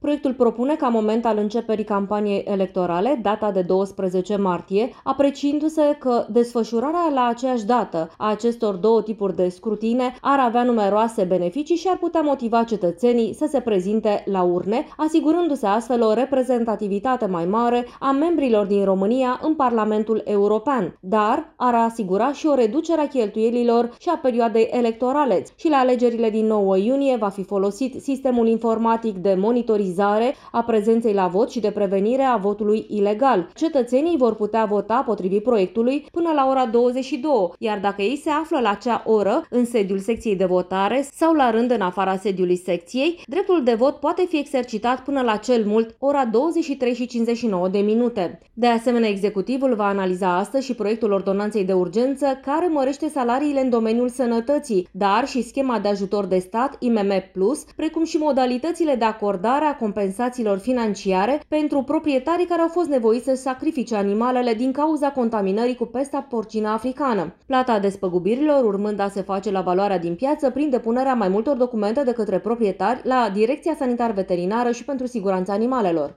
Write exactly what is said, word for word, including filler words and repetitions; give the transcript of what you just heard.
Proiectul propune ca moment al începerii campaniei electorale, data de douăsprezece martie, apreciindu-se că desfășurarea la aceeași dată a acestor două tipuri de scrutine ar avea numeroase beneficii și ar putea motiva cetățenii să se prezinte la urne, asigurându-se astfel o reprezentativitate mai mare a membrilor din România în Parlamentul European, dar ar asigura și o reducere a cheltuielilor și a perioadei electorale și la alegerile din nouă iunie va fi folosit sistemul informatic de monitorizare a prezenței la vot și de prevenire a votului ilegal. Cetățenii vor putea vota potrivit proiectului până la ora douăzeci și două, iar dacă ei se află la acea oră în sediul secției de votare sau la rând în afara sediului secției, dreptul de vot poate fi exercitat până la cel mult ora douăzeci și trei și cincizeci și nouă de minute. De asemenea, executivul va analiza astăzi și proiectul ordonanței de urgență care mărește salariile în domeniul sănătății, dar și schema de ajutor de stat I M M plus, precum și modalitățile de acordare a compensațiilor financiare pentru proprietarii care au fost nevoiți să sacrifice animalele din cauza contaminării cu pesta porcină africană. Plata despăgubirilor urmând a se face la valoarea din piață prin depunerea mai multor documente de către proprietari la Direcția Sanitar Veterinară și pentru Siguranța Animalelor.